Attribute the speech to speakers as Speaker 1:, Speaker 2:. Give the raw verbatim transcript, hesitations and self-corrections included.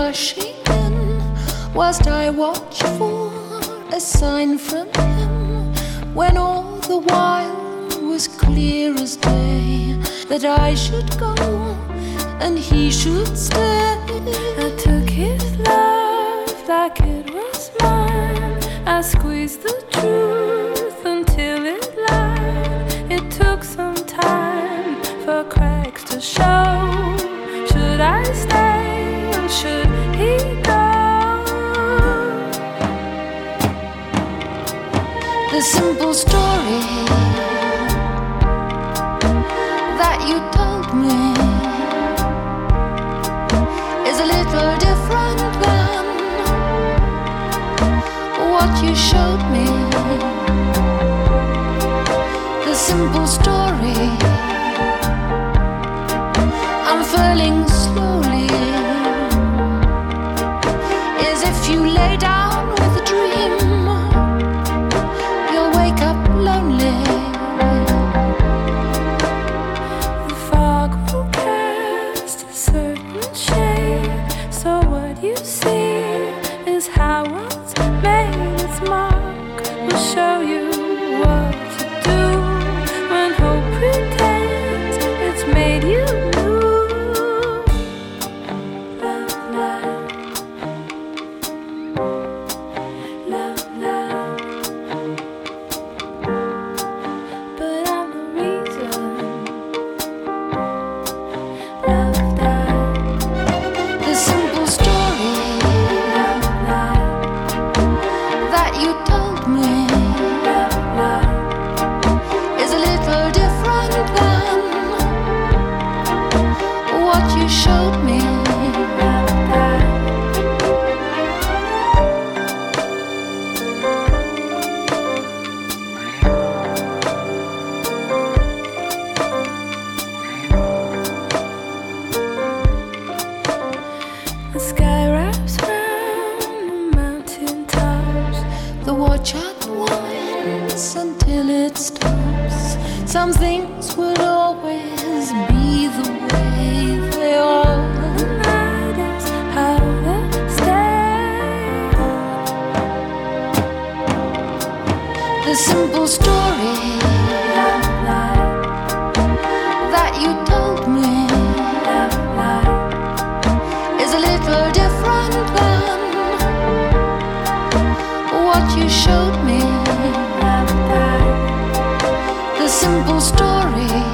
Speaker 1: rushing in, whilst I watch for a sign from him, when all the while was clear as day that I should go and he should stay.
Speaker 2: I took his love like it was mine. I squeezed the truth until it lied. It took some time for cracks to show. Should I stay or should he go?
Speaker 1: The simple story that you told me is a little different than what you showed me. The simple story unfurling slowly is if you lay down with a dream, you'll wake up lonely.
Speaker 2: The fog will cast a certain shade, so what you see is how what's made its mark will show you what to do when hope pretends it's made you new. Love life, love life, but I'm the reason. Love died,
Speaker 1: The simple story
Speaker 2: love life,
Speaker 1: that you told me
Speaker 2: love life.
Speaker 1: is a little different than what you showed me.
Speaker 2: The sky wraps round the mountain tops.
Speaker 1: The watch unwinds until it stops. Some things will always be the way they are.
Speaker 2: The night is how they stay.
Speaker 1: The simple story
Speaker 2: Love life,
Speaker 1: that you told me
Speaker 2: love life,
Speaker 1: is a little different than what you showed me.
Speaker 2: love life.
Speaker 1: The simple story